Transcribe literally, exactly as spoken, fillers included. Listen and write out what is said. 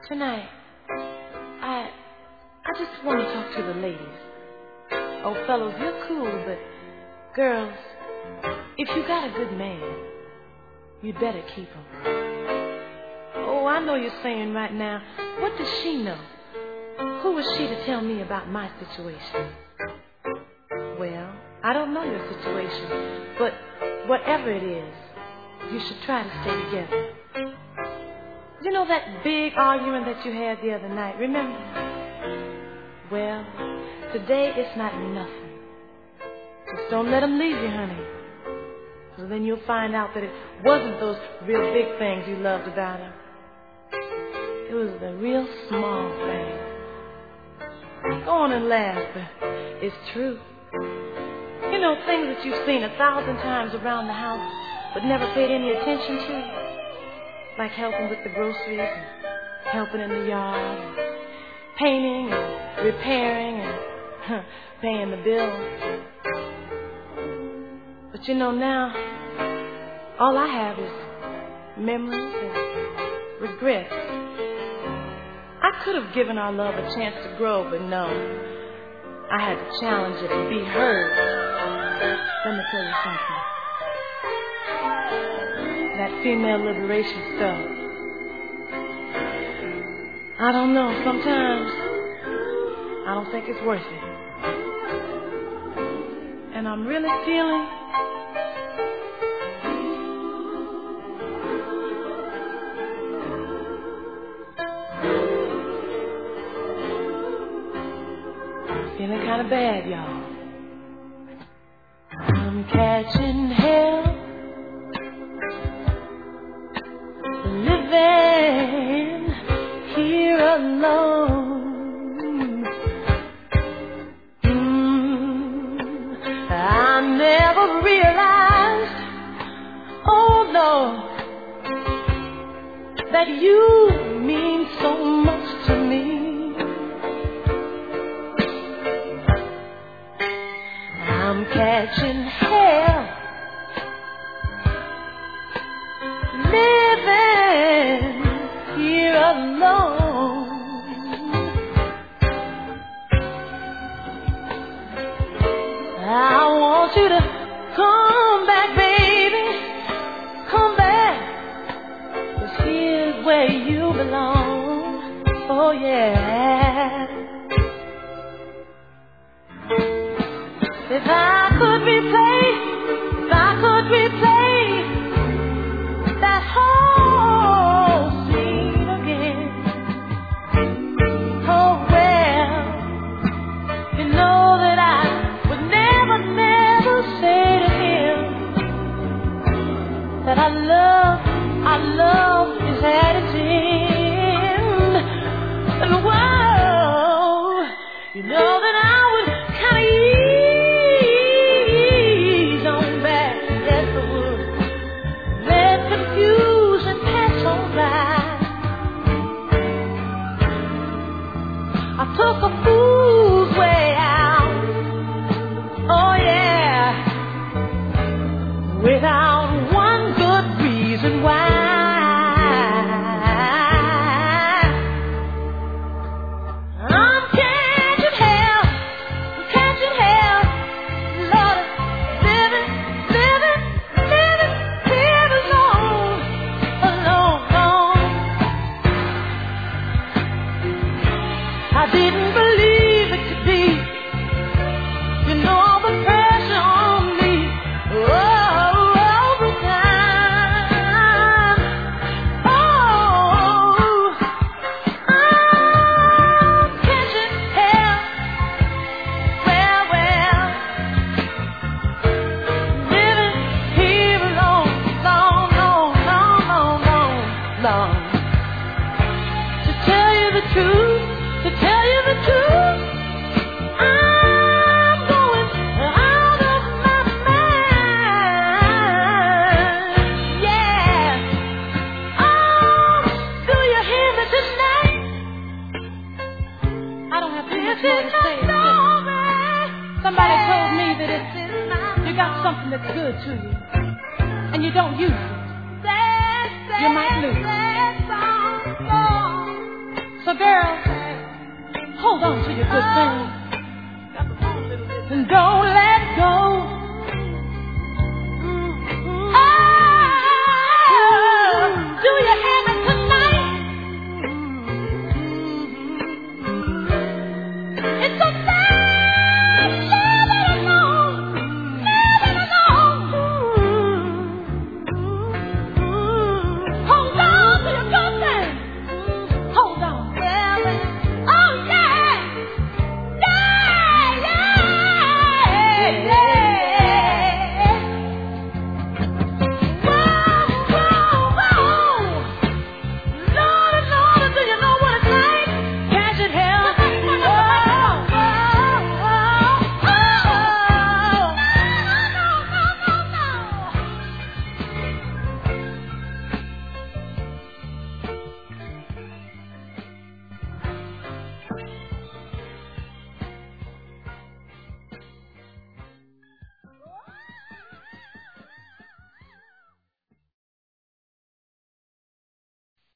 Tonight, I I just want to talk to the ladies. Oh, fellows, you're cool, but girls, if you got a good man, you'd better keep him. Oh, I know you're saying right now, what does she know? Who is she to tell me about my situation? Well, I don't know your situation, but whatever it is, you should try to stay together. You know that big argument that you had the other night, remember? Well, today it's not nothing. Just don't let them leave you, honey. So then you'll find out that it wasn't those real big things you loved about her. It was the real small things. Go on and laugh, but it's true. You know, things that you've seen a thousand times around the house but never paid any attention to. Like helping with the groceries and helping in the yard and painting and repairing and huh, paying the bills. But you know now, all I have is memories and regrets. I could have given our love a chance to grow, but no. I had to challenge it and be heard. Let me tell you something. That female liberation stuff. I don't know. Sometimes I don't think it's worth it. And I'm really feeling feeling kind of bad, y'all. I'm catching hell. Living here alone. Mm, I never realized, oh no, that you mean so much to me. I'm catching hell. Living here alone. I want you to come back, baby. Come back. 'Cause here's where you belong. Oh yeah. If I could replay, if I could replay that whole scene again. Oh well, you know that I would never, never say to him that I love, I love his attitude. And whoa, you know that I would kind of ease on back. Yes, I would. Let confusion pass on by. I took a fool's way out. Oh yeah, without one good reason why. I'm catching hell, I'm catching hell. Lord, living, living, living, living alone, alone, alone. I didn't believe it to be. You know all the pressure on me. Oh, all the time. Oh, I'm catching hell. Well, well, living here alone, long, long, long, long, long, long. To tell you the truth, to tell you the truth, I'm going out of my mind. Yeah. Oh, do you hear me tonight? I don't have too much more to say. It's just somebody told me that if you got something that's good to you and you don't use it, you might lose it. hold on to your good thing. And don't